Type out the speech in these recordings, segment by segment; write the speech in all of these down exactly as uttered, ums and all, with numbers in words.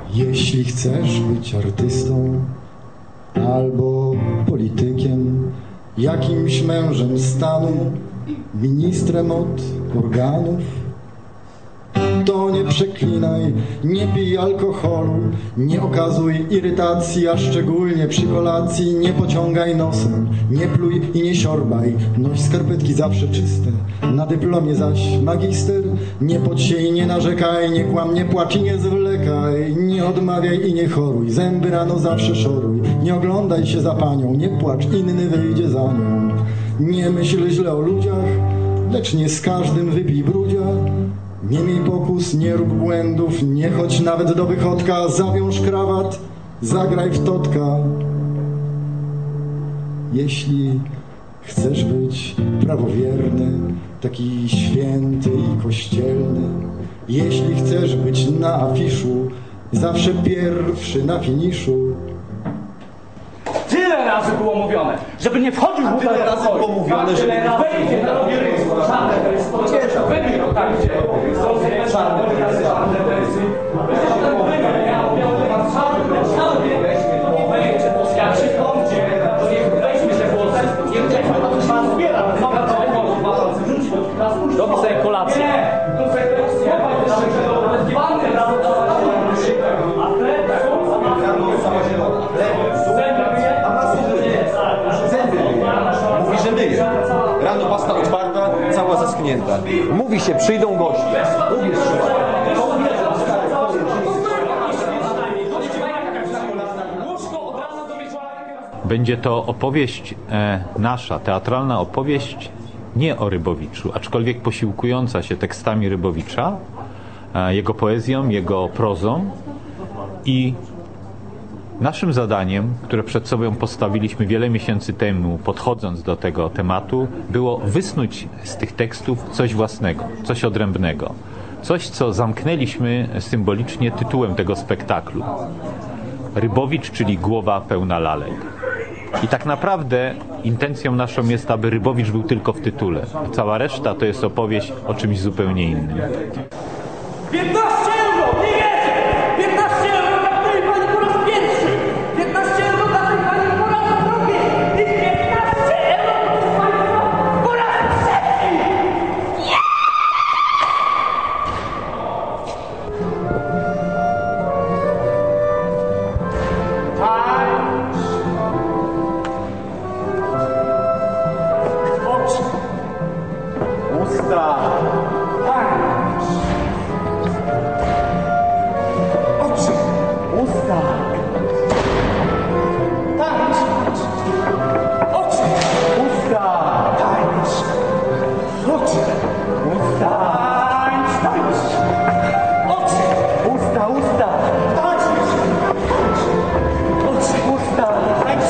Jeśli chcesz być artystą albo politykiem, jakimś mężem stanu, ministrem od organów, to nie przeklinaj, nie pij alkoholu, nie okazuj irytacji, a szczególnie przy kolacji. Nie pociągaj nosem, nie pluj i nie siorbaj, noś skarpetki zawsze czyste, na dyplomie zaś magister. Nie podź się i nie narzekaj, nie kłam, nie płacz i nie zwlekaj, nie odmawiaj i nie choruj, zęby rano zawsze szoruj. Nie oglądaj się za panią, nie płacz, inny wyjdzie za nią. Nie myśl źle o ludziach, lecz nie z każdym wypij brudzia. Nie miej pokus, nie rób błędów, nie chodź nawet do wychodka. Zawiąż krawat, zagraj w totka. Jeśli chcesz być prawowierny, taki święty i kościelny, jeśli chcesz być na afiszu, zawsze pierwszy na finiszu. Tyle razy było mówione, żeby nie wchodził w Tyle razy było mówione, żeby nie wejdzie na robienie. Czarne to jest to, wyjdzie to tak, gdzie czarne to jest czarne to jest. Nie wejdzie, to jak się wchodzi, to niech weźmie się głosy, nie wejdzie, to się pan zbiera. Robi sobie kolację. Nie, konsekwencje, Mówi, że myje. Rano pasta otwarta, cała zaschnięta. Mówi się, przyjdą goście. Mówi się. Będzie to opowieść e, nasza, teatralna opowieść nie o Rybowiczu, aczkolwiek posiłkująca się tekstami Rybowicza, e, jego poezją, jego prozą. I naszym zadaniem, które przed sobą postawiliśmy wiele miesięcy temu, podchodząc do tego tematu, było wysnuć z tych tekstów coś własnego, coś odrębnego. Coś, co zamknęliśmy symbolicznie tytułem tego spektaklu. Rybowicz, czyli głowa pełna lalek. I tak naprawdę intencją naszą jest, aby Rybowicz był tylko w tytule. A cała reszta to jest opowieść o czymś zupełnie innym. piętnaście euro! Nie wierzę! piętnaście euro dla tej pani po raz pierwszy! piętnaście euro dla tej pani po raz drugi! I piętnaście euro dla tej pani po raz trzeci! Nie! Tańcz! Oczy! Usta! Tańcz! Oczy! Usta! Tańcz! Oczy! Usta! Tańcz! Oczy! Usta! Tańcz! Tańcz! Oczy! Usta! Usta! Tańcz! Oczy! Usta! Tańcz!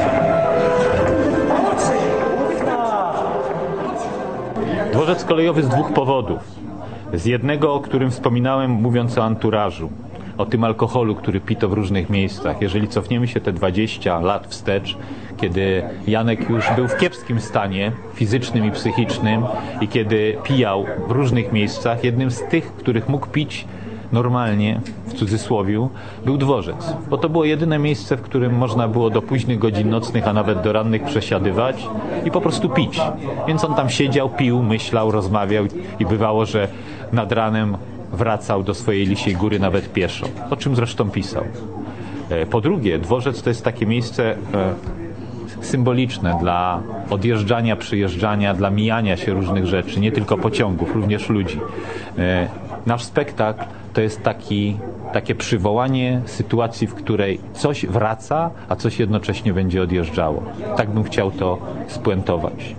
Oczy! Usta! Dworzec kolejowy z dwóch powodów. Z jednego, o którym wspominałem, mówiąc o anturażu, o tym alkoholu, który pito w różnych miejscach. Jeżeli cofniemy się te dwadzieścia lat wstecz, kiedy Janek już był w kiepskim stanie fizycznym i psychicznym i kiedy pijał w różnych miejscach, jednym z tych, których mógł pić normalnie, w cudzysłowiu, był dworzec. Bo to było jedyne miejsce, w którym można było do późnych godzin nocnych, a nawet do rannych przesiadywać i po prostu pić. Więc on tam siedział, pił, myślał, rozmawiał i bywało, że nad ranem wracał do swojej Lisiej Góry nawet pieszo, o czym zresztą pisał. Po drugie, dworzec to jest takie miejsce symboliczne dla odjeżdżania, przyjeżdżania, dla mijania się różnych rzeczy, nie tylko pociągów, również ludzi. Nasz spektakl to jest taki, takie przywołanie sytuacji, w której coś wraca, a coś jednocześnie będzie odjeżdżało. Tak bym chciał to spuentować.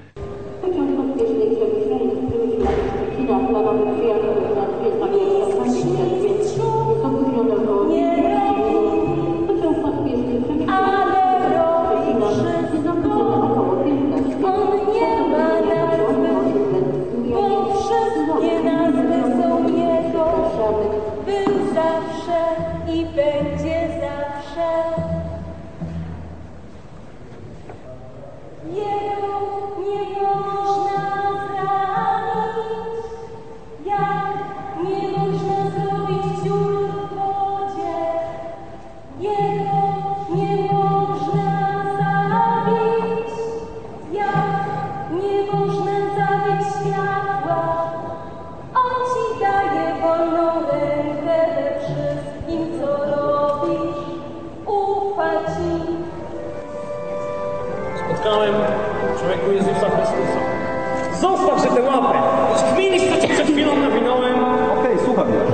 Był zawsze i będzie zawsze. Jego nie można zranić, jak nie można zrobić dziur w wodzie. Zostaw, że tę łapę! Kminisz, co ci przed chwilą nawinąłem! Okej, okay, słucham ja.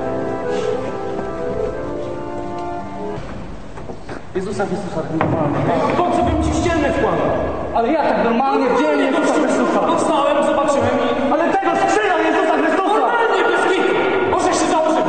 Jezusa Chrystusa, normalnie. Po co bym ci ścianę wkładał? Ale ja tak normalnie w dzień Jezusa Chrystusa. Dostałem, zobaczyłem i... Ale tego skrzynia Jezusa Chrystusa! Normalnie, bez kitu! Możesz się założyć!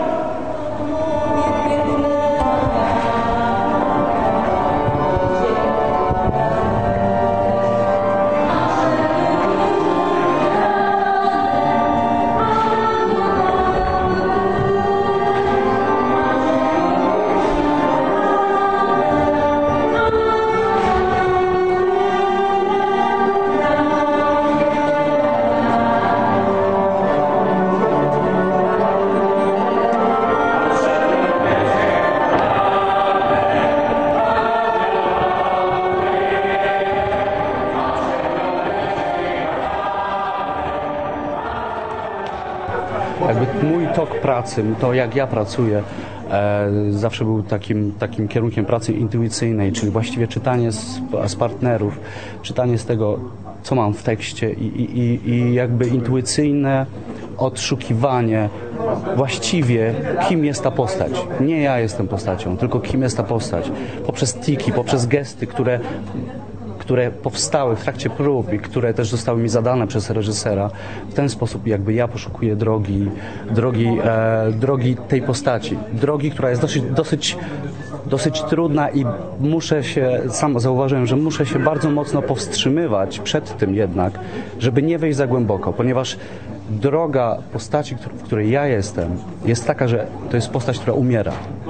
Jakby mój tok pracy, to jak ja pracuję, e, zawsze był takim, takim kierunkiem pracy intuicyjnej, czyli właściwie czytanie z, z partnerów, czytanie z tego, co mam w tekście i, i, i jakby intuicyjne odszukiwanie właściwie, kim jest ta postać. Nie ja jestem postacią, tylko kim jest ta postać. Poprzez tiki, poprzez gesty, które które powstały w trakcie prób i które też zostały mi zadane przez reżysera. W ten sposób jakby ja poszukuję drogi, drogi, e, drogi tej postaci. Drogi, która jest dosyć, dosyć, dosyć trudna i muszę się, sam zauważyłem, że muszę się bardzo mocno powstrzymywać przed tym jednak, żeby nie wejść za głęboko, ponieważ droga postaci, w której ja jestem, jest taka, że to jest postać, która umiera.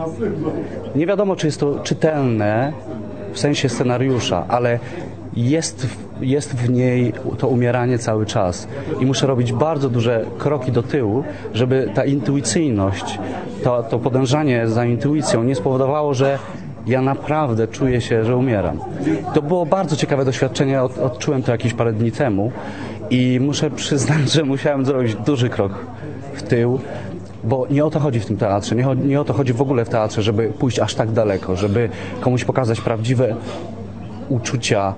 Nie wiadomo, czy jest to czytelne w sensie scenariusza, ale jest, jest w niej to umieranie cały czas i muszę robić bardzo duże kroki do tyłu, żeby ta intuicyjność, to, to podążanie za intuicją nie spowodowało, że ja naprawdę czuję się, że umieram. To było bardzo ciekawe doświadczenie, od, odczułem to jakieś parę dni temu i muszę przyznać, że musiałem zrobić duży krok w tył, bo nie o to chodzi w tym teatrze, nie, nie o to chodzi w ogóle w teatrze, żeby pójść aż tak daleko, żeby komuś pokazać prawdziwe uczucia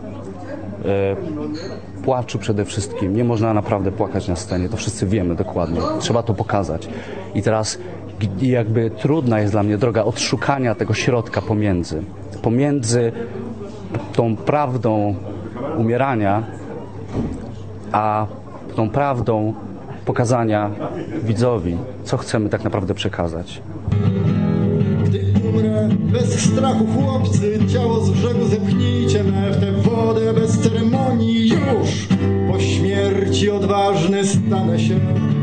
e, płaczu przede wszystkim. Nie można naprawdę płakać na scenie, to wszyscy wiemy dokładnie. Trzeba to pokazać. I teraz jakby trudna jest dla mnie droga odszukania tego środka pomiędzy. Pomiędzy tą prawdą umierania, a tą prawdą pokazania widzowi, co chcemy tak naprawdę przekazać. Gdy umrę bez strachu, chłopcy, ciało z brzegu zepchnijcie me w tę wodę bez ceremonii. Już po śmierci odważny stanę się.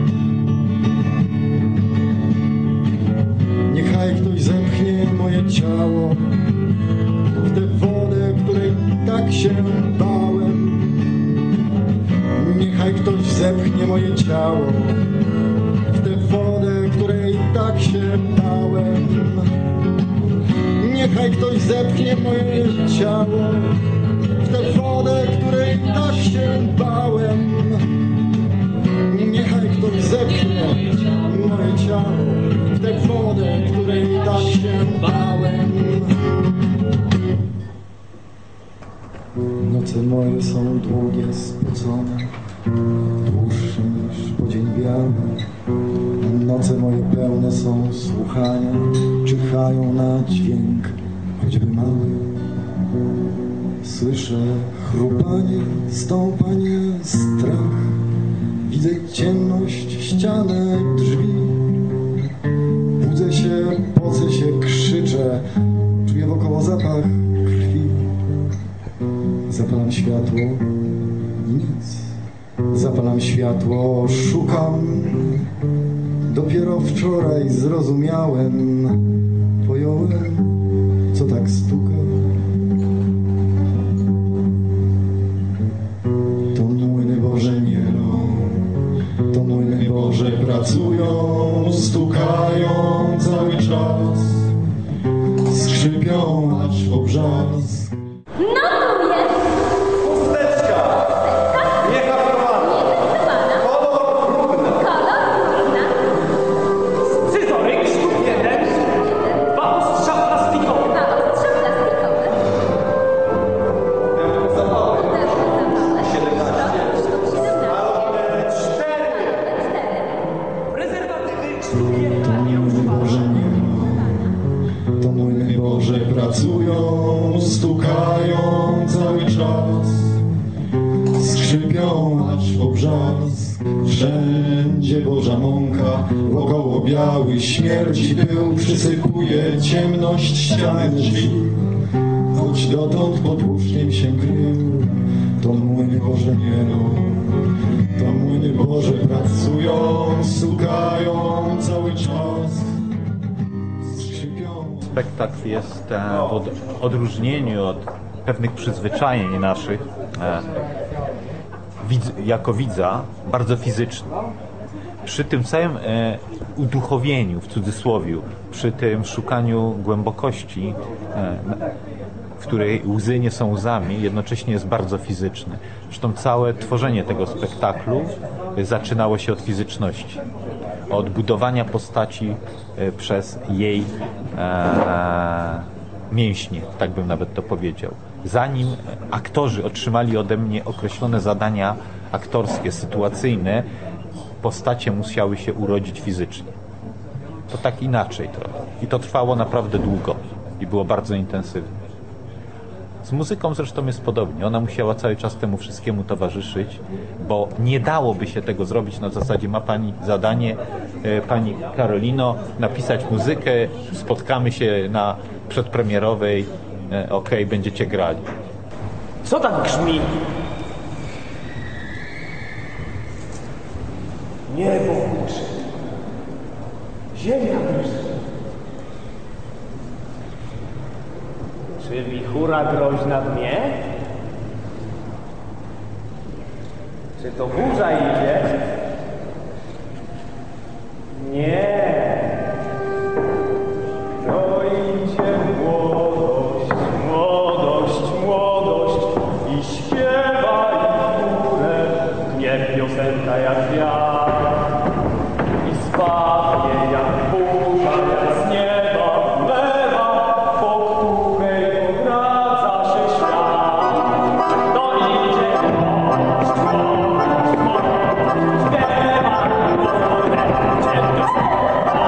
Niechaj ktoś zepchnie moje ciało w tę wodę, której tak się bałem. Niechaj ktoś zepchnie moje ciało w tę wodę, której tak się bałem. Niechaj ktoś zepchnie moje ciało w tę wodę, której tak się bałem. Niechaj ktoś zepchnie moje ciało w tę wodę, której tak się bałem. Noce moje są długie, spocone, dłuższe niż po dzień biały. Noce moje pełne są słuchania, czyhają na dźwięk, choćby mały. Słyszę chrupanie, stąpanie, strach. Widzę ciemność, ścianę, drzwi. Budzę się, pocę się, krzyczę, czuję wokoło zapach krwi. Zapalam światło i nic. Zapalam światło, szukam. Dopiero wczoraj zrozumiałem, pojąłem, co tak stuka. To młyny Boże mielą, to młyny Boże pracują, stukają cały czas, skrzypią aż po brzask. No tu jest! Chusteczka! Niehaprowana! Kolor brudny! Kolor brudna. Scyzoryk, sztuk jeden, dwa ostrza plastikowe. Dwa ostrza plastikowe. Zapały. Też zapałe. siedemnaście. Sztuk siedemnaście. biały śmierdzi był, przysypuje ciemność ściany drzwi. Choć dotąd pod łóżkiem się krył, to młyny Boże nie no, to młyny Boże pracują, sukają cały czas, skrzypią. Spektakl jest e, w od, odróżnieniu od pewnych przyzwyczajeń naszych e, widz, jako widza bardzo fizyczny. Przy tym całym e, uduchowieniu, w cudzysłowie, przy tym szukaniu głębokości, e, w której łzy nie są łzami, jednocześnie jest bardzo fizyczny. Zresztą całe tworzenie tego spektaklu zaczynało się od fizyczności. Od budowania postaci e, przez jej e, mięśnie, tak bym nawet to powiedział. Zanim aktorzy otrzymali ode mnie określone zadania aktorskie, sytuacyjne, postacie musiały się urodzić fizycznie. To tak inaczej trochę. I to trwało naprawdę długo i było bardzo intensywne. Z muzyką zresztą jest podobnie. Ona musiała cały czas temu wszystkiemu towarzyszyć, bo nie dałoby się tego zrobić na zasadzie ma pani zadanie, e, pani Karolino, napisać muzykę, spotkamy się na przedpremierowej, e, okej, będziecie grali. Co tak grzmi? Niebo huczy. Ziemia drży. Czy wichura groźna dnie? Czy to burza idzie? Nie. To idzie młodość, młodość, młodość i śpiewa i w górę dnie piosenka jak wiatr i spadnie jak burza, jak z nieba lewa, po której odradza się świat. To idzie młodość, młodość, młodość, śpiewa i w górę dnie piosenka.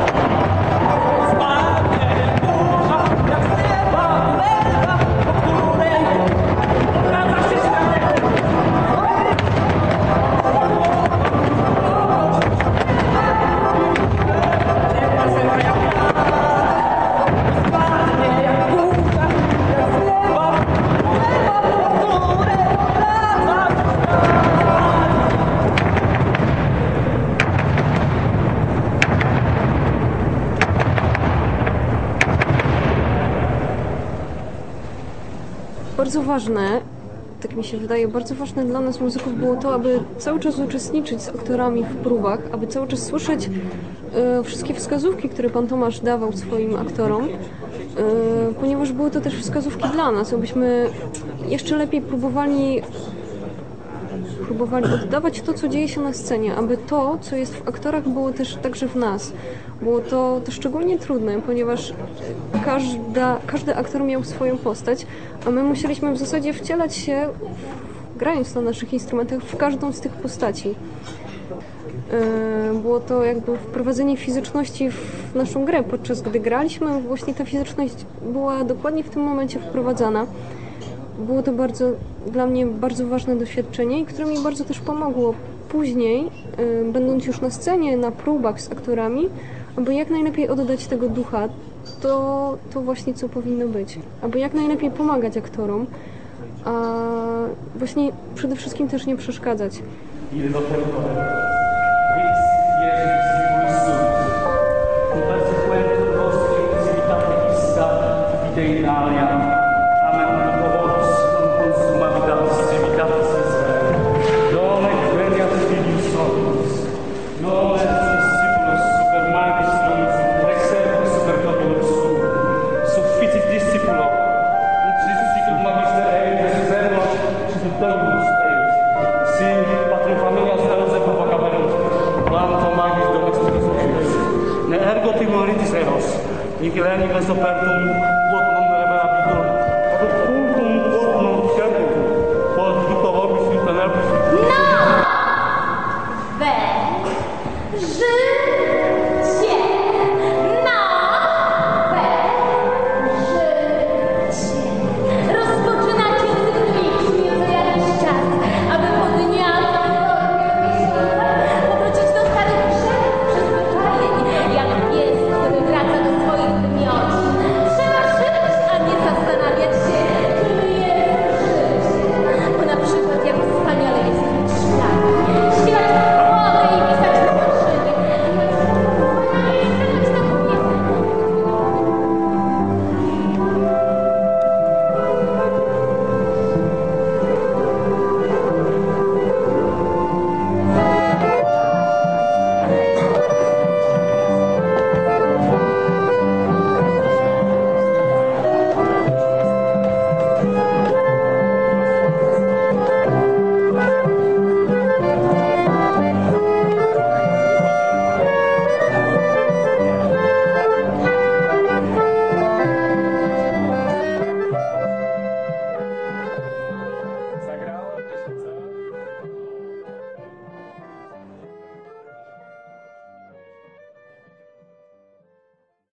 Bardzo ważne, tak mi się wydaje, bardzo ważne dla nas muzyków było to, aby cały czas uczestniczyć z aktorami w próbach, aby cały czas słyszeć e, wszystkie wskazówki, które pan Tomasz dawał swoim aktorom, e, ponieważ były to też wskazówki dla nas, abyśmy jeszcze lepiej próbowali próbowali oddawać to, co dzieje się na scenie, aby to, co jest w aktorach, było też także w nas. Było to, to szczególnie trudne, ponieważ każda, każdy aktor miał swoją postać, a my musieliśmy w zasadzie wcielać się, grając na naszych instrumentach, w każdą z tych postaci. Było to jakby wprowadzenie fizyczności w naszą grę. Podczas gdy graliśmy, właśnie ta fizyczność była dokładnie w tym momencie wprowadzana. Było to bardzo, dla mnie bardzo ważne doświadczenie, które mi bardzo też pomogło później, y, będąc już na scenie, na próbach z aktorami, aby jak najlepiej oddać tego ducha, to, to właśnie co powinno być. Aby jak najlepiej pomagać aktorom, a właśnie przede wszystkim też nie przeszkadzać. Ergo timoritis eros, nihil animes opertum quod